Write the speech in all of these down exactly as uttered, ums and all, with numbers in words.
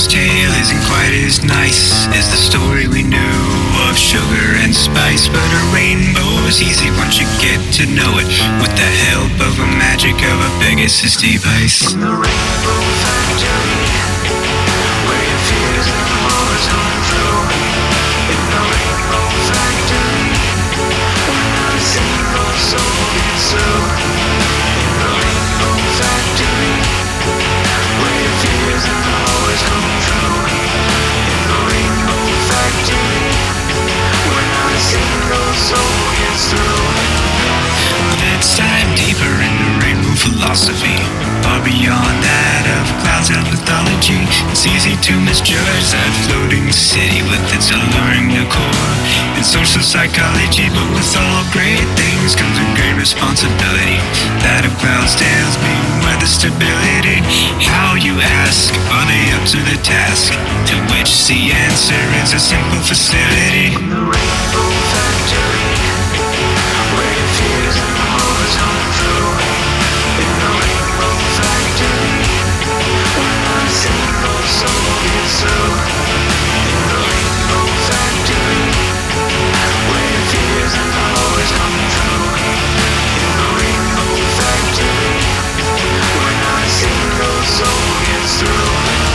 Rainbow's tale isn't quite as nice as the story we knew of sugar and spice, but a rainbow's easy once you get to know it with the help of a magic of a Pegasus device. In the Rainbow Factory, where your fears and horrors come true. In the Rainbow Factory, where not a single soul gets through. In the Rainbow Factory, where your fears and horrors come true. In the Rainbow Factory, where not a single soul gets through. Let's dive deeper into rainbow philosophy, far beyond that of clouds and mythology. It's easy to misjudge that floating city with its alluring decor and social psychology, but with all great things comes a great responsibility. That of clouds' tales being weather stability. How, you ask, are they up to the task? To which the answer is a simple facility. In the Rainbow Factory, where your fears and horrors come true. In the Rainbow Factory, where not a single soul gets through. In the Rainbow Factory, where your fears and horrors come true. In the Rainbow Factory, where not a single soul gets through.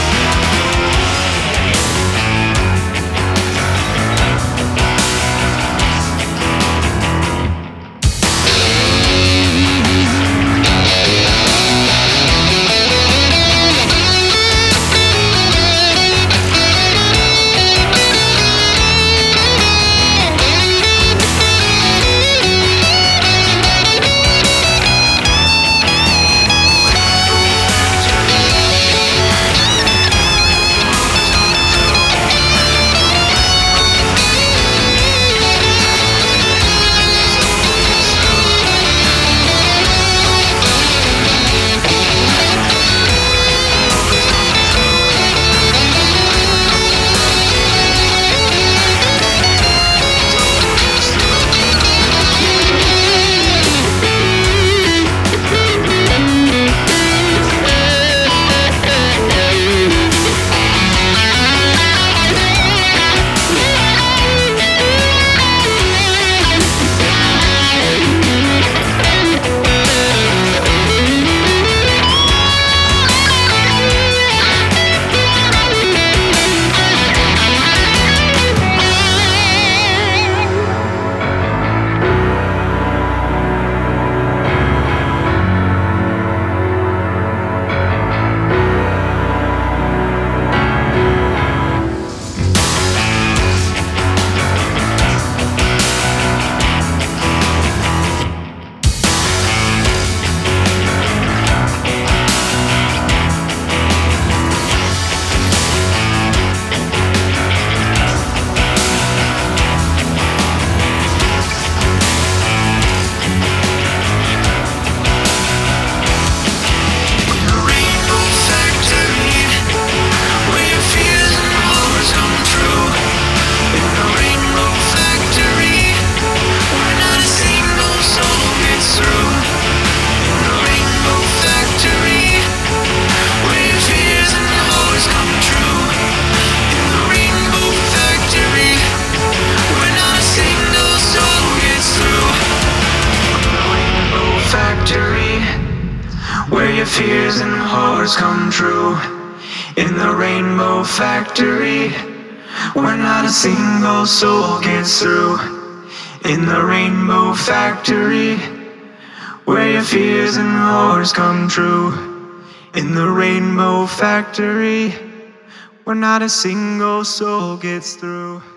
Where your fears and horrors come true. In the Rainbow Factory, where not a single soul gets through. In the Rainbow Factory, where your fears and horrors come true. In the Rainbow Factory, where not a single soul gets through.